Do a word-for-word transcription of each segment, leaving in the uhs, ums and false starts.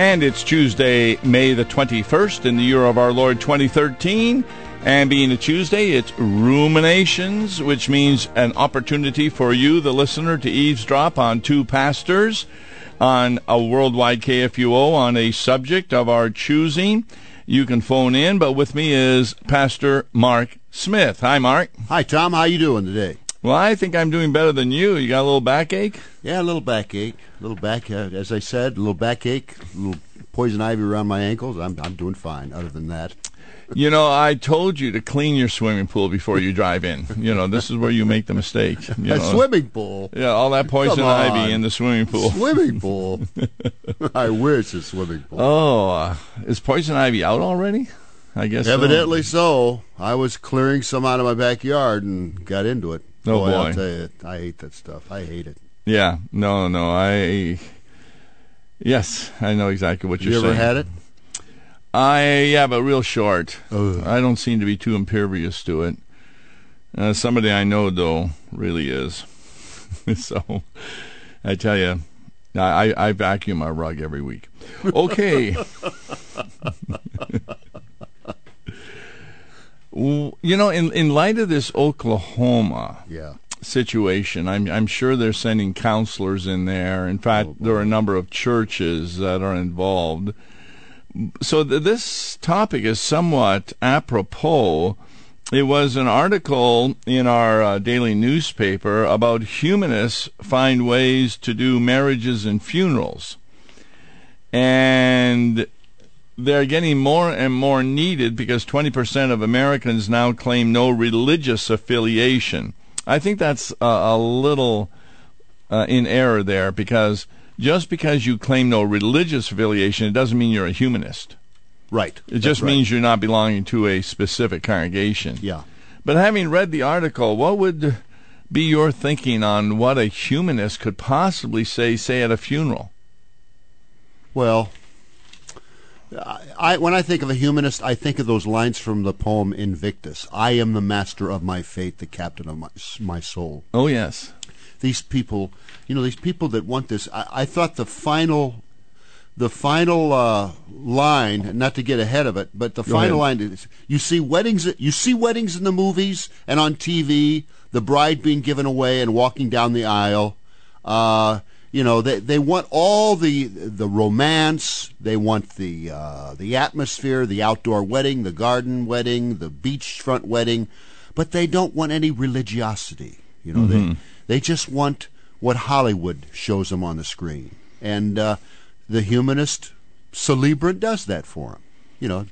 And it's Tuesday, May the twenty-first in the year of our Lord twenty thirteen. And being a Tuesday, it's Ruminations, which means an opportunity for you, the listener, to eavesdrop on two pastors on a worldwide K F U O on a subject of our choosing. You can phone in, but with me is Pastor Mark Smith. Hi, Mark. Hi, Tom. How you doing today? Well, I think I'm doing better than you. You got a little backache? Yeah, a little backache. A little back, uh, as I said, a little backache, a little poison ivy around my ankles. I'm I'm doing fine, other than that. You know, I told you to clean your swimming pool before you drive in. You know, this is where you make the mistake. You A know. swimming pool? Yeah, all that poison Come on. ivy in the swimming pool. Swimming pool? I wish a swimming pool. Oh, uh, is poison ivy out already? I guess Evidently so. so. I was clearing some out of my backyard and got into it. Oh, boy. I'll tell you, I hate that stuff. I hate it. Yeah, no, no, I... Yes, I know exactly what you're You saying. ever had it? I, yeah, but real short. Ugh. I don't seem to be too impervious to it. Uh, somebody I know, though, really is. So, I tell you, I, I vacuum my rug every week. Okay. You know, in, in light of this Oklahoma Yeah. situation, I'm, I'm sure they're sending counselors in there. In fact, Oh, there are a number of churches that are involved. So th- this topic is somewhat apropos. It was an article in our uh, daily newspaper about humanists find ways to do marriages and funerals. And they're getting more and more needed because twenty percent of Americans now claim no religious affiliation. I think that's a, a little uh, in error there, because just because you claim no religious affiliation, it doesn't mean you're a humanist. Right. It just That's right. means you're not belonging to a specific congregation. Yeah. But having read the article, what would be your thinking on what a humanist could possibly say, say at a funeral? Well, I, I when I think of a humanist, I think of those lines from the poem Invictus. I am the master of my fate, the captain of my, my soul. Oh, yes. These people, you know, these people that want this, I, I thought the final, the final uh, line, not to get ahead of it, but the Go final ahead. line is, you see weddings, you see weddings in the movies and on T V, the bride being given away and walking down the aisle. Uh, you know, they they want all the the romance, they want the uh, the atmosphere, the outdoor wedding, the garden wedding, the beachfront wedding, but they don't want any religiosity. You know, Mm-hmm. they they just want what Hollywood shows them on the screen, and uh, the humanist celebrant does that for them. You know,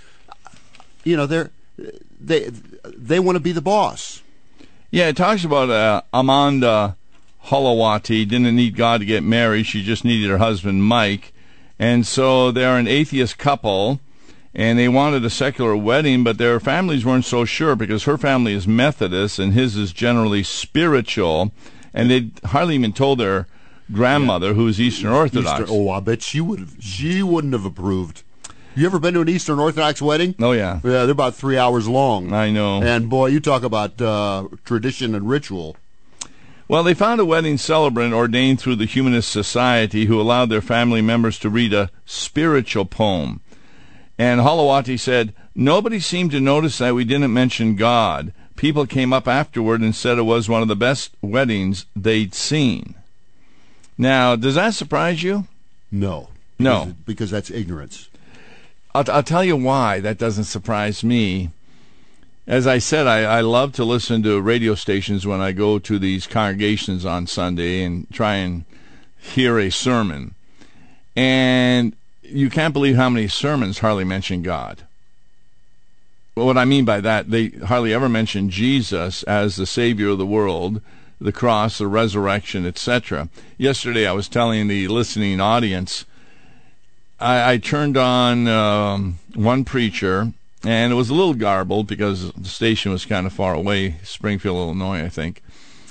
you know they're they they want to be the boss. Yeah, it talks about uh, Amanda Holowati didn't need God to get married. She just needed her husband, Mike. And so they're an atheist couple, and they wanted a secular wedding, but their families weren't so sure because her family is Methodist and his is generally spiritual, and they hardly even told their grandmother, who is Eastern Orthodox. Eastern, oh, I bet she would have. She wouldn't have approved. You ever been to an Eastern Orthodox wedding? Oh, yeah. Yeah, they're about three hours long. I know. And boy, you talk about uh, tradition and ritual. Well, they found a wedding celebrant ordained through the Humanist Society who allowed their family members to read a spiritual poem. And Holowati said, nobody seemed to notice that we didn't mention God. People came up afterward and said it was one of the best weddings they'd seen. Now, does that surprise you? No. No. Because, because that's ignorance. I'll, I'll tell you why that doesn't surprise me. As I said, I, I love to listen to radio stations when I go to these congregations on Sunday and try and hear a sermon. And you can't believe how many sermons hardly mention God. What I mean by that, they hardly ever mention Jesus as the Savior of the world, the cross, the resurrection, et cetera. Yesterday I was telling the listening audience, I, I turned on um, one preacher, and it was a little garbled because the station was kind of far away, Springfield, Illinois, I think.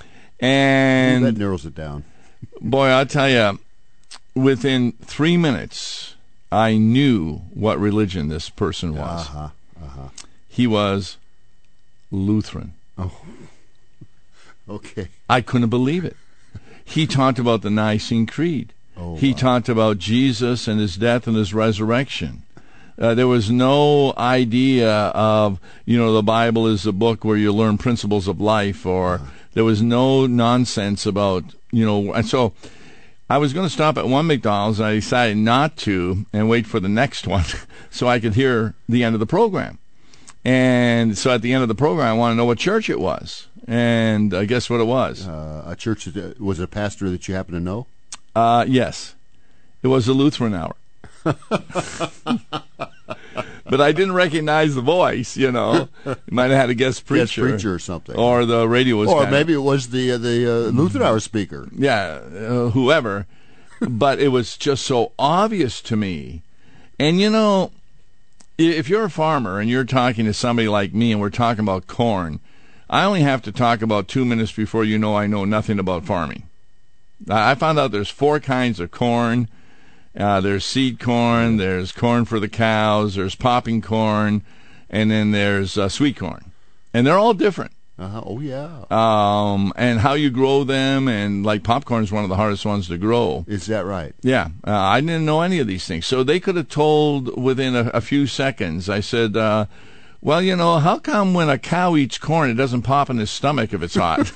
And that narrows it down. Boy, I'll tell you, within three minutes, I knew what religion this person was. Uh-huh, uh-huh. He was Lutheran. Oh, okay. I couldn't believe it. He talked about the Nicene Creed. Oh, he wow. talked about Jesus and his death and his resurrection. Uh, there was no idea of, you know, the Bible is a book where you learn principles of life, or Uh-huh. there was no nonsense about, you know, and so I was going to stop at one McDonald's, and I decided not to and wait for the next one so I could hear the end of the program. And so at the end of the program, I want to know what church it was. And uh, guess what it was? Uh, a church, that, was it a pastor that you happen to know? Uh, yes. It was the Lutheran Hour. But I didn't recognize the voice, you know. You might have had a guest preacher. Guest preacher or something. Or the radio was Or kinda, maybe it was the uh, the uh, Lutheran Hour speaker. Yeah, uh, whoever. But it was just so obvious to me. And, you know, if you're a farmer and you're talking to somebody like me and we're talking about corn, I only have to talk about two minutes before you know I know nothing about farming. I found out there's four kinds of corn. Uh, there's seed corn, there's corn for the cows, there's popping corn, and then there's uh, sweet corn. And they're all different. Uh-huh. Oh, yeah. Um, and how you grow them, and like popcorn is one of the hardest ones to grow. Is that right? Yeah. Uh, I didn't know any of these things. So they could have told within a, a few seconds. I said, uh, well, you know, how come when a cow eats corn, it doesn't pop in his stomach if it's hot?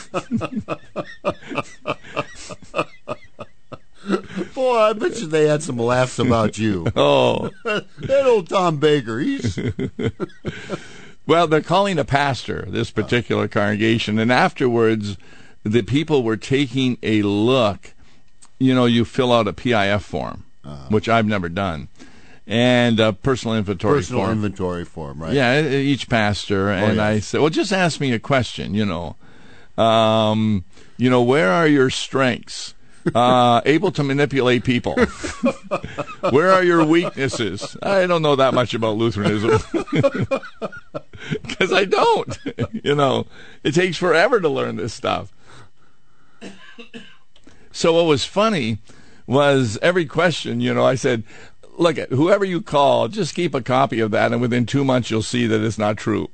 Boy, I bet you they had some laughs about you. Oh. That old Tom Baker, he's... Well, they're calling a pastor, this particular congregation, and afterwards the people were taking a look. You know, you fill out a P I F form, uh, which I've never done, and a personal inventory personal form. inventory form, right? Yeah, each pastor. And yes. I said, well, just ask me a question, you know. Um, you know, where are your strengths? Uh, able to manipulate people. Where are your weaknesses? I don't know that much about Lutheranism. Because I don't. You know, it takes forever to learn this stuff. So what was funny was every question, you know, I said, look, at whoever you call, just keep a copy of that, and within two months you'll see that it's not true.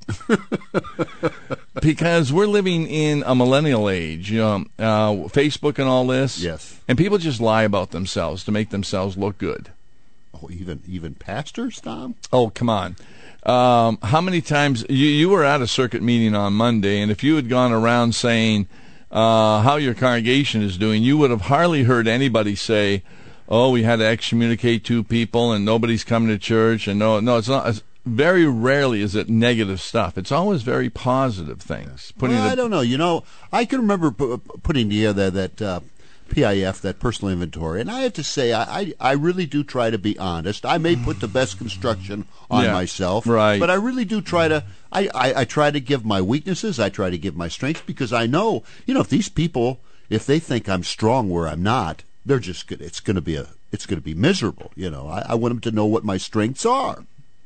Because we're living in a millennial age, you know, uh, Facebook and all this. Yes. And people just lie about themselves to make themselves look good. Oh, even even pastors, Tom? Oh, come on. Um, how many times, you, you were at a circuit meeting on Monday, and if you had gone around saying uh, how your congregation is doing, you would have hardly heard anybody say, oh, we had to excommunicate two people and nobody's coming to church. And no, no, it's not. It's, very rarely is it negative stuff. It's always very positive things. Putting Well, the, I don't know. You know, I can remember p- putting together that uh, P I F, that personal inventory, and I have to say, I, I, I really do try to be honest. I may put the best construction on Yeah, myself, right. but I really do try to. I, I, I try to give my weaknesses. I try to give my strengths, because I know, you know, if these people, if they think I'm strong where I'm not, they're just good. It's going to be a. It's going to be miserable. You know, I, I want them to know what my strengths are.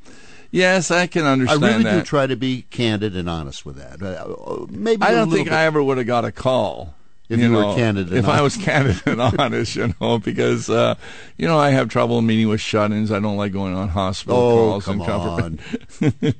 yes, I can I understand really that. do try to be candid and honest with that. Uh, maybe I a don't little think bit- I ever would have got a call. If you were know, candid and If I honest. was candid and honest, you know, because, uh, you know, I have trouble meeting with shut-ins. I don't like going on hospital Oh, calls. come and on. comfort.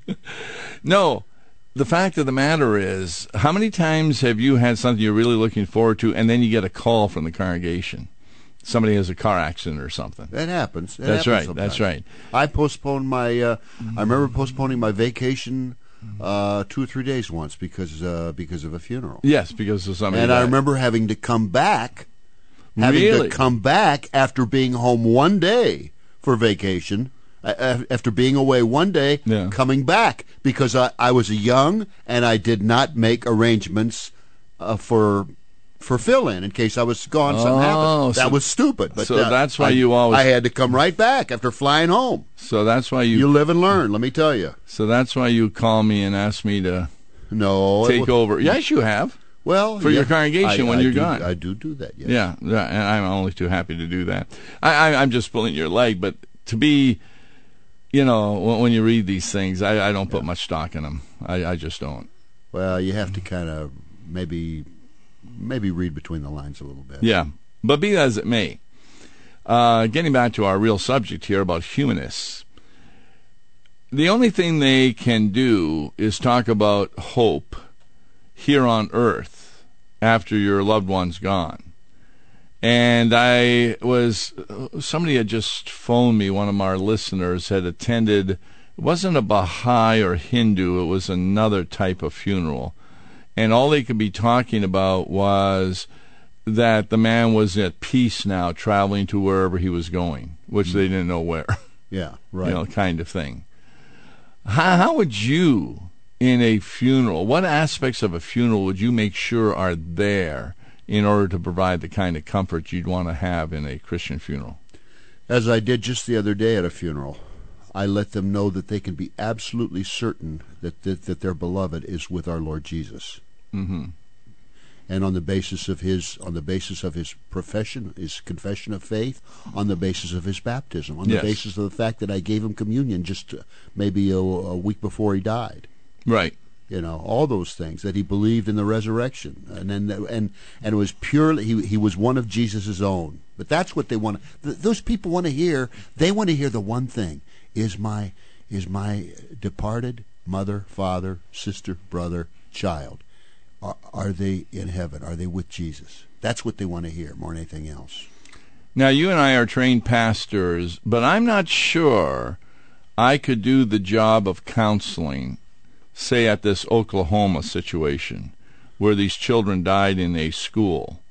No, the fact of the matter is, how many times have you had something you're really looking forward to, and then you get a call from the congregation? Somebody has a car accident or something. That happens. It That's happens right. sometimes. That's right. I postponed my. Uh, I remember postponing my vacation uh, two or three days once because uh, because of a funeral. Yes, because of somebody. And I died. remember having to come back, having Really? to come back after being home one day for vacation. uh, After being away one day, Yeah. coming back because I, I was young and I did not make arrangements uh, for for fill-in in case I was gone. Something Oh, happened. That so- was stupid. But so uh, that's why I- you always- I had to come right back after flying home. So that's why you. You live and learn. Let me tell you. So that's why you call me and ask me to No, it take was- over. Yes, you have. Well, for your yeah, congregation I- when I you're do- gone. I do do that. Yes. Yeah, yeah, and I'm only too happy to do that. I, I, I'm just pulling your leg, but to be, you know, when, when you read these things, I, I don't put much stock in them. I, I just don't. Well, you have to kind of maybe maybe read between the lines a little bit. Yeah, but be that as it may, uh, getting back to our real subject here about humanists, the only thing they can do is talk about hope here on earth after your loved one's gone. And I was, somebody had just phoned me, one of our listeners had attended, it wasn't a Baha'i or Hindu, it was another type of funeral. And all they could be talking about was that the man was at peace now, traveling to wherever he was going, which mm-hmm. they didn't know where. Yeah, right. You know, kind of thing. How, how would you, in a funeral, what aspects of a funeral would you make sure are there in order to provide the kind of comfort you'd want to have in a Christian funeral? As I did just the other day at a funeral, I let them know that they can be absolutely certain that that, that their beloved is with our Lord Jesus. Mm-hmm. And on the basis of his on the basis of his profession, his confession of faith, on the basis of his baptism, on yes. the basis of the fact that I gave him communion just maybe a, a week before he died. Right. You know, all those things, that he believed in the resurrection, and then and and it was purely he he was one of Jesus' own. But that's what they want. Th- those people want to hear. They want to hear the one thing: is my is my departed mother, father, sister, brother, child, are, are they in heaven? Are they with Jesus? That's what they want to hear more than anything else. Now, you and I are trained pastors, but I'm not sure I could do the job of counseling, say at this Oklahoma situation where these children died in a school.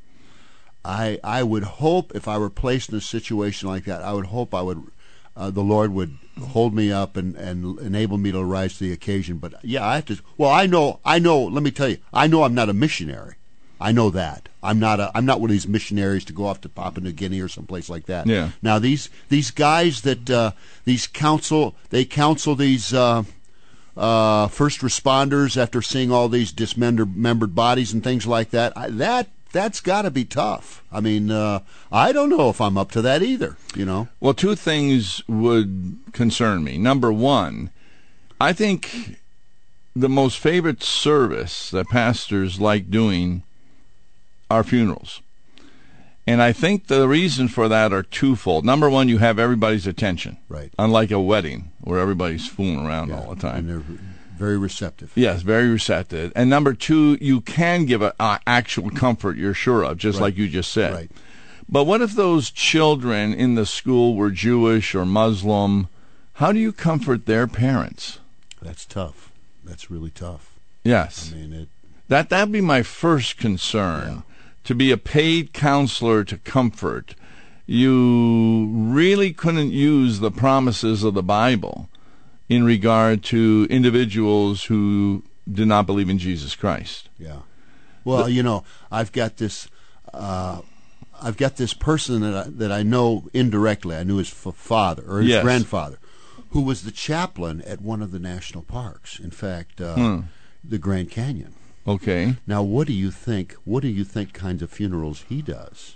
I I would hope, if I were placed in a situation like that, I would hope I would uh, the Lord would hold me up and, and enable me to rise to the occasion. But yeah, I have to. Well, I know I know. Let me tell you, I know I'm not a missionary. I know that I'm not a I'm not one of these missionaries to go off to Papua New Guinea or someplace like that. Yeah. Now these these guys that uh, these counsel they counsel these. Uh, Uh, first responders after seeing all these dismembered bodies and things like that. I, that that's got to be tough. I mean, uh, I don't know if I'm up to that either. You know. Well, two things would concern me. Number one, I think the most favorite service that pastors like doing are funerals. And I think the reason for that are twofold. Number one, you have everybody's attention. Right. Unlike a wedding where everybody's fooling around Yeah, all the time. And they're very receptive. Yes, very receptive. And number two, you can give a, a actual comfort you're sure of, just Right. like you just said. Right. But what if those children in the school were Jewish or Muslim? How do you comfort their parents? That's tough. That's really tough. Yes. I mean, it. That that'd be my first concern. Yeah. To be a paid counselor to comfort, you really couldn't use the promises of the Bible in regard to individuals who did not believe in Jesus Christ. Yeah. Well, the, you know, I've got this. Uh, I've got this person that I, that I know indirectly. I knew his f- father or his yes. grandfather, who was the chaplain at one of the national parks. In fact, uh, hmm. the Grand Canyon. Okay. Now, what do you think? What do you think kinds of funerals he does?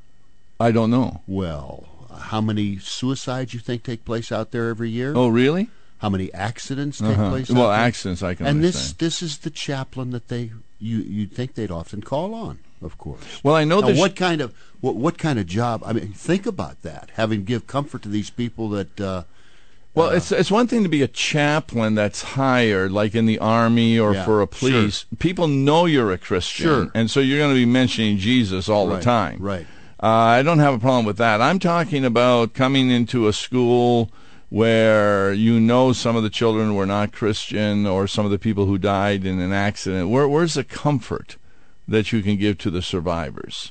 I don't know. Well, how many suicides you think take place out there every year? Oh, really? How many accidents take Uh-huh. place? Well, out there? accidents I can and understand. this this is the chaplain that they you you'd think they'd often call on, of course. Well, I know now, this. what kind of what what kind of job? I mean, think about that. Having give comfort to these people that. Uh, Well, uh, it's it's one thing to be a chaplain that's hired, like in the Army or Yeah, for a police. sure. People know you're a Christian, Sure. and so you're going to be mentioning Jesus all right, the time. Right. Uh, I don't have a problem with that. I'm talking about coming into a school where you know some of the children were not Christian or some of the people who died in an accident. Where, where's the comfort that you can give to the survivors?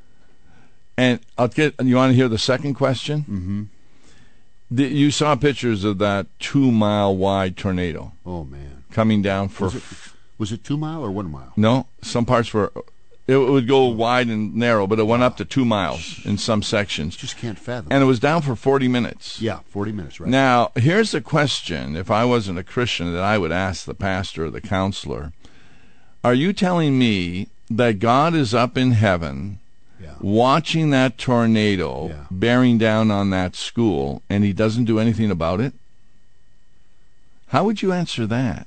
And I'll get. You want to hear the second question? Mm-hmm. The, you saw pictures of that two-mile-wide tornado Oh man. coming down for. Was it, was it two mile or one mile? No, some parts were. It would go wide and narrow, but it went up to two miles in some sections. Just can't fathom. And it was down for forty minutes. Yeah, forty minutes, right? Now, here's a question, if I wasn't a Christian, that I would ask the pastor or the counselor. Are you telling me that God is up in heaven yeah. watching that tornado Yeah. bearing down on that school, and he doesn't do anything about it? How would you answer that?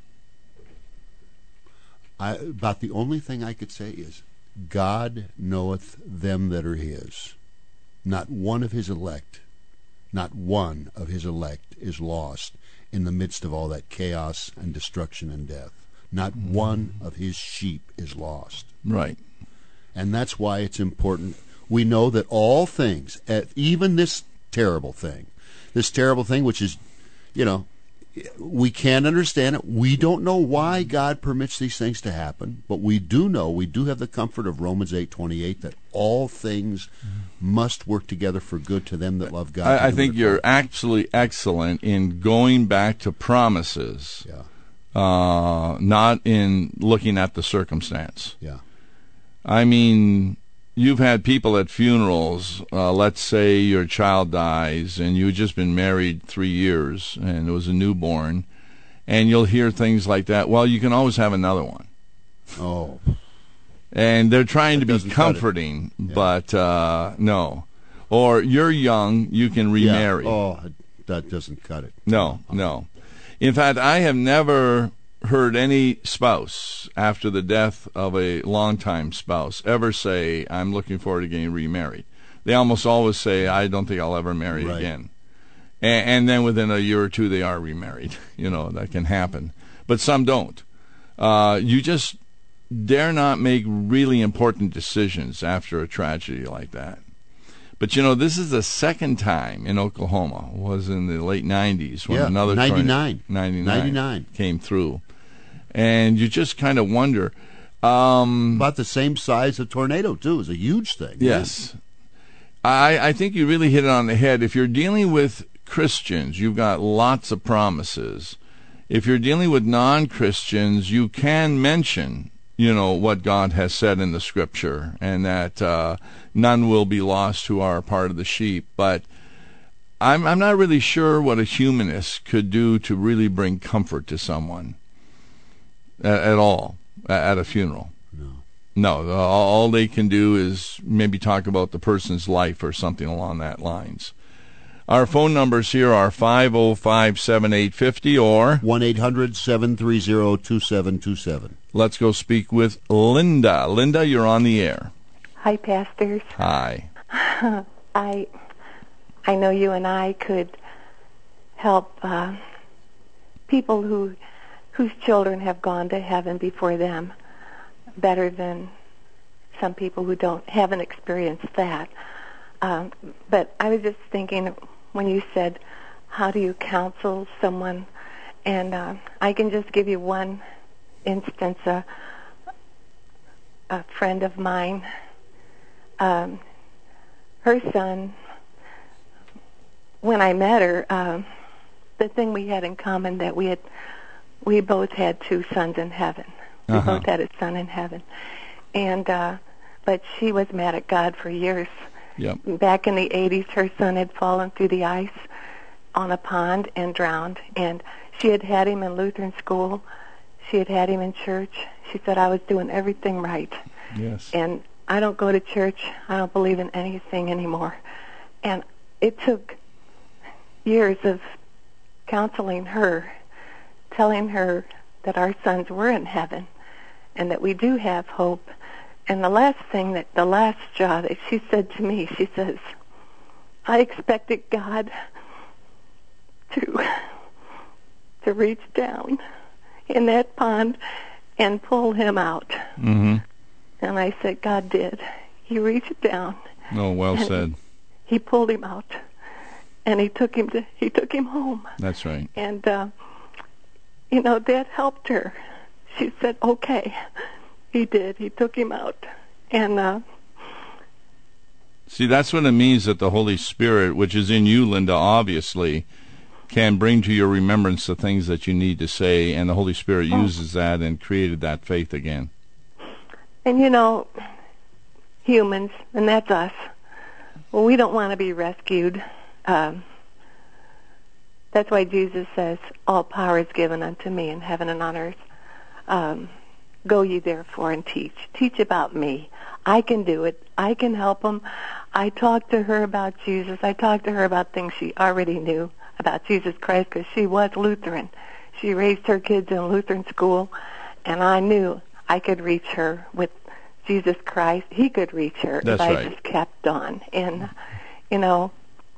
I, about the only thing I could say is, God knoweth them that are his. Not one of his elect, not one of his elect is lost in the midst of all that chaos and destruction and death. Not one of his sheep is lost. Right. And that's why it's important. we know that all things, even this terrible thing, this terrible thing which is, you know, we can't understand it. We don't know why God permits these things to happen, but we do know, we do have the comfort of Romans eight twenty-eight that all things must work together for good to them that love God. I, I think you're absolutely excellent in going back to promises, Yeah. uh, not in looking at the circumstance. Yeah. I mean, you've had people at funerals, uh, let's say your child dies and you've just been married three years and it was a newborn, and you'll hear things like that, well, you can always have another one. Oh. And they're trying That to be doesn't cut it. comforting, Yeah. but uh, no. Or you're young, you can remarry. Yeah. Oh, that doesn't cut it. No, no. In fact, I have never heard any spouse after the death of a longtime spouse ever say, I'm looking forward to getting remarried. They almost always say, I don't think I'll ever marry Right. again. And, and then within a year or two, they are remarried. You know, that can happen. But some don't. Uh, you just dare not make really important decisions after a tragedy like that. But, you know, this is the second time in Oklahoma. It was in the late nineties when Yeah, another ninety-nine. ninety-nine, ninety-nine. came through. And you just kind of wonder. Um, About the same size of tornado, too. It was a huge thing. yes. I, I think you really hit it on the head. If you're dealing with Christians, you've got lots of promises. If you're dealing with non-Christians, you can mention, you know, what God has said in the Scripture, and that uh, none will be lost who are a part of the sheep. But I'm I'm not really sure what a humanist could do to really bring comfort to someone at, at all at a funeral. No. No, all, all they can do is maybe talk about the person's life or something along that lines. Our phone numbers here are five oh five, seven eight five oh or one eight hundred, seven three zero, two seven two seven. let's go speak with Linda. Linda, you're on the air. Hi, pastors. Hi. I I know you and I could help uh, people who whose children have gone to heaven before them better than some people who don't haven't experienced that. Um, but I was just thinking when you said, "How do you counsel someone?" And uh, I can just give you one instance. Uh, a friend of mine. Um, her son, when I met her, um, the thing we had in common that we had, we both had two sons in heaven. We Uh-huh. both had a son in heaven, and uh, but she was mad at God for years. Yep. Back in the eighties, her son had fallen through the ice on a pond and drowned, and she had had him in Lutheran school. She had had him in church. She said, I was doing everything right. Yes. And I don't go to church. I don't believe in anything anymore. And it took years of counseling her, telling her that our sons were in heaven and that we do have hope. And the last thing that, the last straw that she said to me, she says, I expected God to, to reach down in that pond and pull him out. Mm-hmm. And I said, God did. He reached down. Oh, well and said. He pulled him out, and he took him to he took him home. That's right. And uh, you know that helped her. She said, "Okay." He did. He took him out, and uh, See, that's what it means that the Holy Spirit, which is in you, Linda, obviously, can bring to your remembrance the things that you need to say, and the Holy Spirit Oh. uses that and created that faith again. and you know, humans, and that's us. Well, we don't want to be rescued. Um, that's why Jesus says, "All power is given unto me in heaven and on earth." Um, Go ye therefore and teach. Teach about me. I can do it. I can help them. I talked to her about Jesus. I talked to her about things she already knew about Jesus Christ because she was Lutheran. She raised her kids in Lutheran school, and I knew I could reach her with Jesus Christ. He could reach her That's if I right. just kept on. And, you know,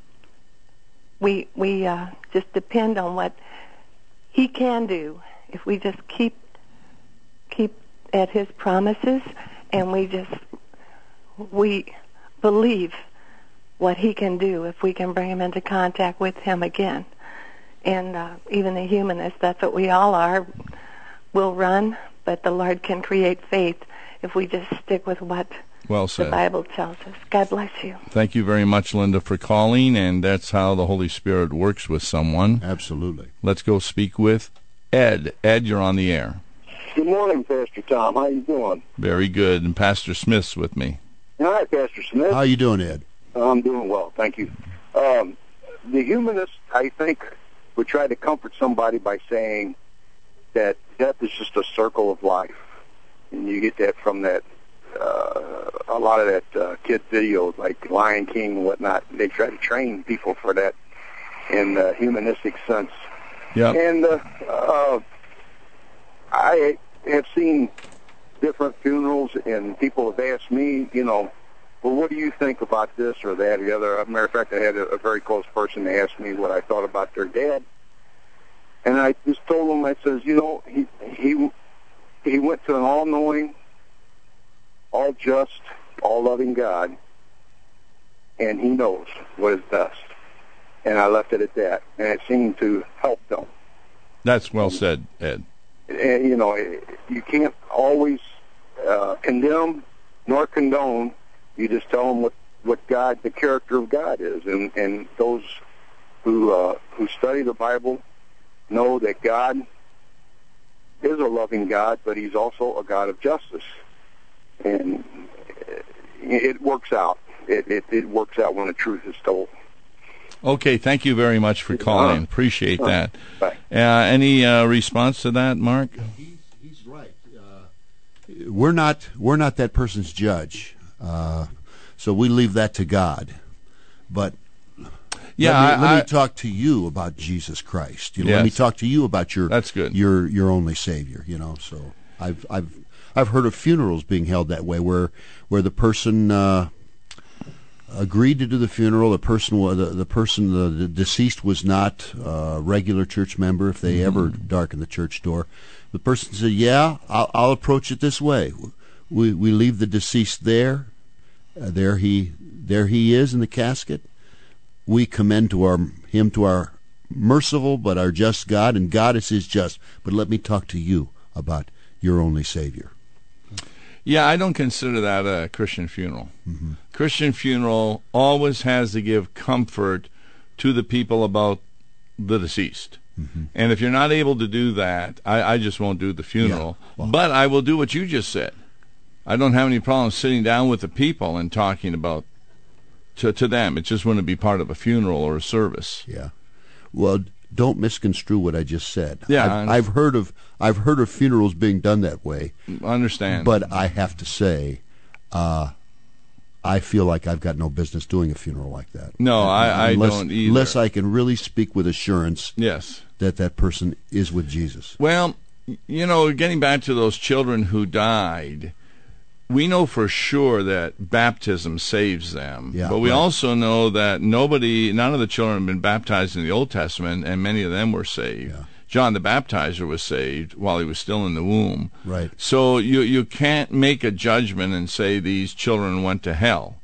we we uh, just depend on what He can do if we just keep keep at His promises, and we just we believe what he can do if we can bring him into contact with him again. And uh, even the humanists, that's what we all are, will run, but the Lord can create faith if we just stick with what well said. The Bible tells us. God bless you. Thank you very much, Linda, for calling, and that's how the Holy Spirit works with someone. Absolutely. Let's go speak with Ed. Ed, you're on the air. Good morning, Pastor Tom. How you doing? Very good, and Pastor Smith's with me. Hi, Pastor Smith. How you doing, Ed? I'm doing well, thank you. Um, the humanists, I think, would try to comfort somebody by saying that death is just a circle of life. And you get that from that, uh, a lot of that uh, kid videos like Lion King and whatnot. They try to train people for that in the humanistic sense. Yeah. And uh, uh, I have seen different funerals, and people have asked me, you know, well, what do you think about this or that or the other? As a matter of fact, I had a, a very close person ask me what I thought about their dad. And I just told him, I says, you know, he he he went to an all-knowing, all-just, all-loving God, and he knows what is best. And I left it at that, and it seemed to help them. That's well said, Ed. And, you know, you can't always uh, condemn nor condone. You just tell them what, what God, the character of God is. And, and those who uh, who study the Bible know that God is a loving God, but he's also a God of justice. And it works out. It, it, it works out when the truth is told. Okay, thank you very much for calling. Appreciate that. Bye. Uh, any uh, response to that, Mark? He's, he's right. Uh, we're not we're not that person's judge, uh, so we leave that to God. But yeah, let me, I, let me I, talk to you about Jesus Christ. You know, yes. Let me talk to you about your That's good. your your only Savior. You know, so I've I've I've heard of funerals being held that way, where where the person. Uh, agreed to do the funeral. The person, the, the person, the, the deceased was not a regular church member. If they mm-hmm. ever darkened the church door, the person said, "Yeah, I'll, I'll approach it this way. We we leave the deceased there. Uh, there he there he is in the casket. We commend to our him to our merciful but our just God, and God is his just. But let me talk to you about your only Savior." Yeah, I don't consider that a Christian funeral. Mm-hmm. Christian funeral always has to give comfort to the people about the deceased. Mm-hmm. And if you're not able to do that, I, I just won't do the funeral. Yeah. Well, but I will do what you just said. I don't have any problem sitting down with the people and talking about to, to them. It just wouldn't be part of a funeral or a service. Yeah. Well, don't misconstrue what I just said. Yeah, I've, I've heard of I've heard of funerals being done that way. I understand. But I have to say, uh, I feel like I've got no business doing a funeral like that. No, I, I unless, don't either. Unless I can really speak with assurance yes. that that person is with Jesus. Well, you know, getting back to those children who died, we know for sure that baptism saves them. Yeah, but we right. also know that nobody, none of the children have been baptized in the Old Testament, and many of them were saved. Yeah. John the Baptizer was saved while he was still in the womb. Right. So you you can't make a judgment and say these children went to hell.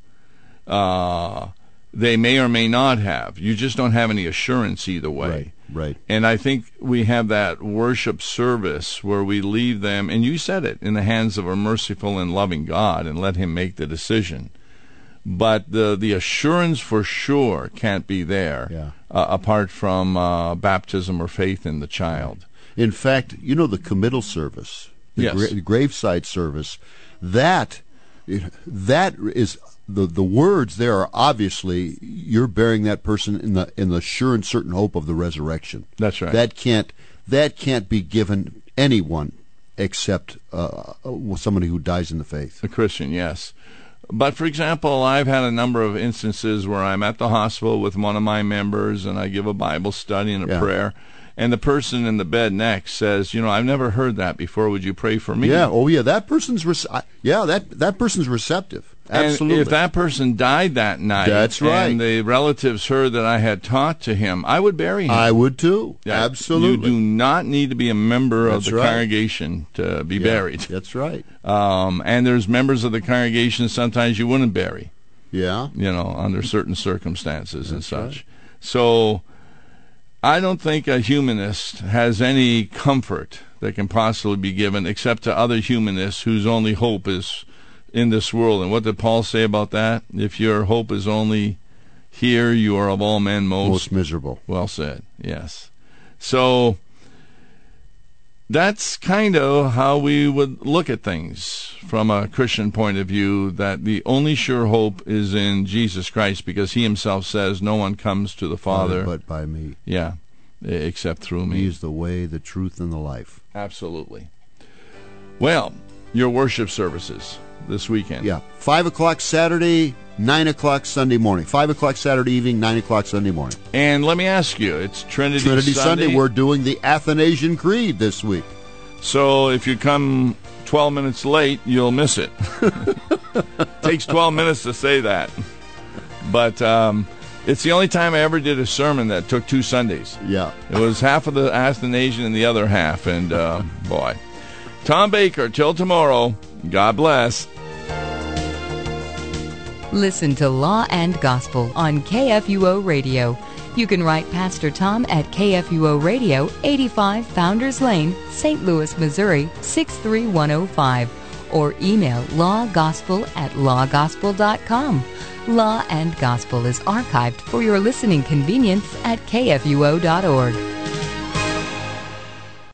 Uh, they may or may not have. You just don't have any assurance either way. Right. Right. And I think we have that worship service where we leave them, and you said it, in the hands of a merciful and loving God, and let him make the decision. But the the assurance for sure can't be there Yeah. uh, apart from uh, baptism or faith in the child. In fact, you know the committal service, the, Yes. gra- the graveside service, that that is the the words there are obviously you're burying that person in the in the sure and certain hope of the resurrection. That's right. That can't that can't be given anyone except uh, somebody who dies in the faith. A Christian, yes. But, for example, I've had a number of instances where I'm at the hospital with one of my members, and I give a Bible study and a Yeah. prayer, and the person in the bed next says, you know, I've never heard that before. Would you pray for me? Yeah. Oh, yeah. That person's rec- yeah. That that person's receptive. Absolutely. And if that person died that night, That's right. and the relatives heard that I had taught to him, I would bury him. I would too. Yeah, Absolutely. You do not need to be a member That's of the right. congregation to be Yeah, buried. That's right. Um, and there's members of the congregation sometimes you wouldn't bury. Yeah. You know, under certain circumstances and That's such. right. So I don't think a humanist has any comfort that can possibly be given except to other humanists whose only hope is in this world. And what did Paul say about that? If your hope is only here, you are of all men most, Most miserable. Well said, yes. So that's kind of how we would look at things from a Christian point of view, that the only sure hope is in Jesus Christ, because he himself says no one comes to the Father but by me. Yeah, except through me. He is the way, the truth, and the life. Absolutely. Well, your worship services this weekend. Yeah, five o'clock Saturday, nine o'clock Sunday morning. Five o'clock Saturday evening, nine o'clock Sunday morning. And let me ask you, it's Trinity, Trinity Sunday. Sunday. We're doing the Athanasian Creed this week. So if you come twelve minutes late, you'll miss it. Takes twelve minutes to say that. But um, it's the only time I ever did a sermon that took two Sundays. Yeah. It was half of the Athanasian and the other half. And, uh, boy. Tom Baker, till tomorrow, God bless. Listen to Law and Gospel on K F U O Radio. You can write Pastor Tom at K F U O Radio, eighty-five Founders Lane, Saint Louis, Missouri, six three one oh five, or email lawgospel at lawgospel dot com. Law and Gospel is archived for your listening convenience at K F U O dot org.